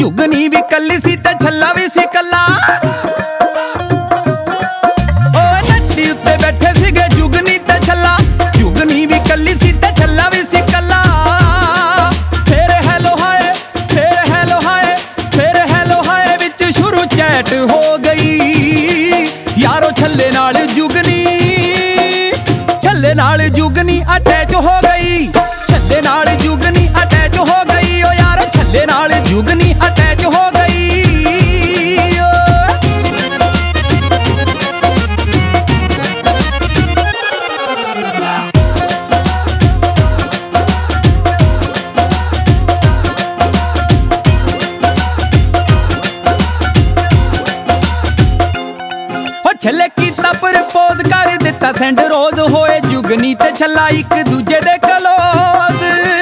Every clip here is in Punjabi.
ਜੁਗਨੀ ਵੀ ਕੱਲੀ ਸੀ ਤੇ ਛੱਲਾ ਵੀ ਸੀ ਕੱਲਾ। ਓ ਨੱਡੀ ਉੱਤੇ ਬੈਠੇ ਸੀਗੇ ਜੁਗਨੀ ਤੇ ਛੱਲਾ, ਜੁਗਨੀ ਵੀ ਕੱਲੀ ਸੀ ਤੇ ਛੱਲਾ ਵੀ ਸੀ ਕੱਲਾ। ਫੇਰ ਹੈਲੋ ਹਾਏ, ਫੇਰ ਹੈਲੋ ਹਾਏ, ਫੇਰ ਹੈਲੋ ਹਾਏ ਵਿੱਚ ਸ਼ੁਰੂ ਚੈਟ ਹੋ ਗਈ। ਯਾਰੋ ਛੱਲੇ ਨਾਲ ਜੁਗਨੀ, ਛੱਲੇ ਨਾਲ ਜੁਗਨੀ ਅਟੈਚ ਹੋ ਗਈ। ਛੱਲੇ ਨਾਲ ਜੁਗਨੀ ਅਟੈਚ ਹੋ ਗਈ। ਓ ਯਾਰ ਛੱਲੇ ਨਾਲ ਜੁਗਨੀ ਅਟੈਚ ਹੋ ਗਈ। ਛੱਲੇ ਕੀਤਾ ਪ੍ਰਪੋਜ਼ ਕਰ ਦਿੱਤਾ ਸੈਂਡ ਰੋਜ਼, ਹੋਏ ਜੁਗਨੀ ਤੇ ਛੱਲਾ ਇੱਕ ਦੂਜੇ ਦੇ ਕਲੋਜ਼।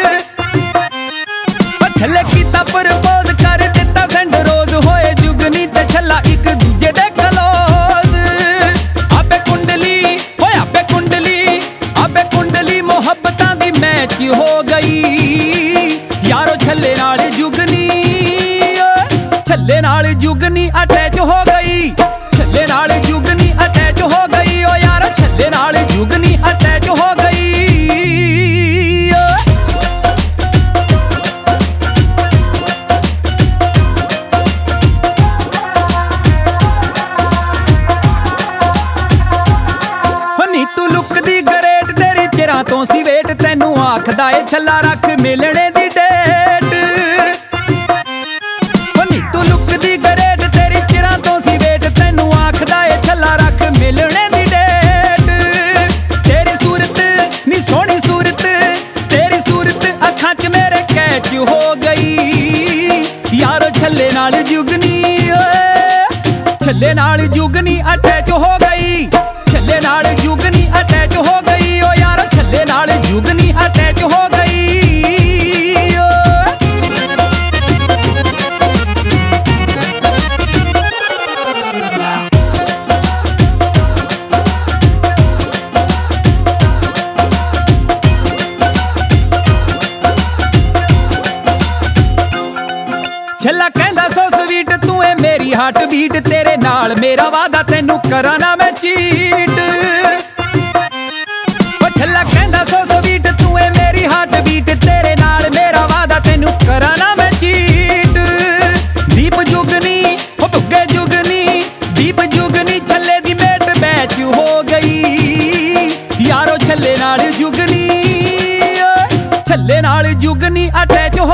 ਛੱਲੇ ਕੀਤਾ ਪ੍ਰਪੋਜ਼ ਕਰ ਦਿੱਤਾ ਸੈਂਡ ਰੋਜ਼, ਹੋਏ ਜੁਗਨੀ ਤੇ ਛੱਲਾ ਇੱਕ ਦੂਜੇ ਦੇ ਕਲੋਜ਼। ਆਪੇ ਕੁੰਡਲੀ ਹੋਏ ਆਪੇ ਕੁੰਡਲੀ, ਆਪੇ ਕੁੰਡਲੀ ਮੁਹੱਬਤਾਂ ਦੀ ਮੈਚ ਹੋ ਗਈ। ਯਾਰੋ ਛੱਲੇ ਨਾਲ ਜੁਗਨੀ, ਛੱਲੇ ਨਾਲ ਜੁਗਨੀ ਅਟੈਚ ਹੋ ਗਈ। ਛੱਲੇ ਨਾਲ ਜੁਗਨੀ ਅਟੈਚ ਹੋ ਗਈ। ਓ ਯਾਰ ਛੱਲੇ ਨਾਲ ਜੁਗਨੀ ਅਟੈਚ ਹੋ ਗਈ। ਨੀ ਤੂੰ ਲੁੱਕਦੀ ਗਰੇਟ, ਤੇਰੀ ਚਿਰਾਂ ਤੋਂ ਸੀ ਵੇਟ, ਤੈਨੂੰ ਆਖਦਾ ਏ ਛੱਲਾ ਰੱਖ ਮਿਲਣੇ ਦੀ ਡੇਟ। ਨੀ ਤੂੰ ਲੁੱਕਦੀ ਗਰੇਟ, ਤੇਰੀ ਚਿਰਾਂ ਤੋਂ ਸੀ ਵੇਟ, ਤੈਨੂੰ ਆਖਦਾ ਏ ਛੱਲਾ ਰੱਖ ਮਿਲਣੇ ਦੀ ਡੇਟ। ਤੇਰੀ ਸੂਰਤ ਨੀ ਸੋਹਣੀ ਸੂਰਤ, ਤੇਰੀ ਸੂਰਤ ਅੱਖਾਂ 'ਚ ਮੇਰੇ ਕੈਚ ਹੋ ਗਈ। ਯਾਰੋ ਛੱਲੇ ਨਾਲ ਜੁਗਨੀ, ਛੱਲੇ ਨਾਲ ਜੁਗਨੀ ਅਟੈਚ ਹੋ ਗਈ। ਛੱਲੇ ਨਾਲ ਜੁਗਨੀ ਅਟੈਚ ਹੋ ਗਈ। ਓ ਯਾਰ ਛੱਲੇ ਨਾਲ ਜੁਗਨੀ ਅਟੈਚ ਹੋ ਗਈ। ਛੱਲਾ ਕਹਿੰਦਾ ਸੋ ਸਵੀਟ, ਤੂੰ ਏ ਮੇਰੀ ਹਾਰਟ ਬੀਟ, ਤੇਰੇ ਨਾਲ ਮੇਰਾ ਵਾਦਾ ਤੈਨੂੰ ਕਰਾਂ ਨਾ ਮੈਂ ਚੀਟ। ਓ ਛੱਲਾ ਕਹਿੰਦਾ ਸੋ ਸਵੀਟ, ਤੂੰ ਏ ਮੇਰੀ ਹਾਰਟ ਬੀਟ, ਤੇਰੇ ਨਾਲ ਮੇਰਾ ਵਾਦਾ ਤੈਨੂੰ ਕਰਾਂ ਨਾ ਮੈਂ ਚੀਟ। ਦੀਪ ਜੁਗਨੀ ਹੋ ਭੁੱਗੇ ਜੁਗਨੀ, ਦੀਪ ਜੁਗਨੀ ਛੱਲੇ ਦੀ ਮੇਟ ਮੈਚ ਹੋ ਗਈ। ਯਾਰੋ ਛੱਲੇ ਨਾਲ ਜੁਗਨੀ, ਛੱਲੇ ਨਾਲ ਜੁਗਨੀ ਅਟੈਚ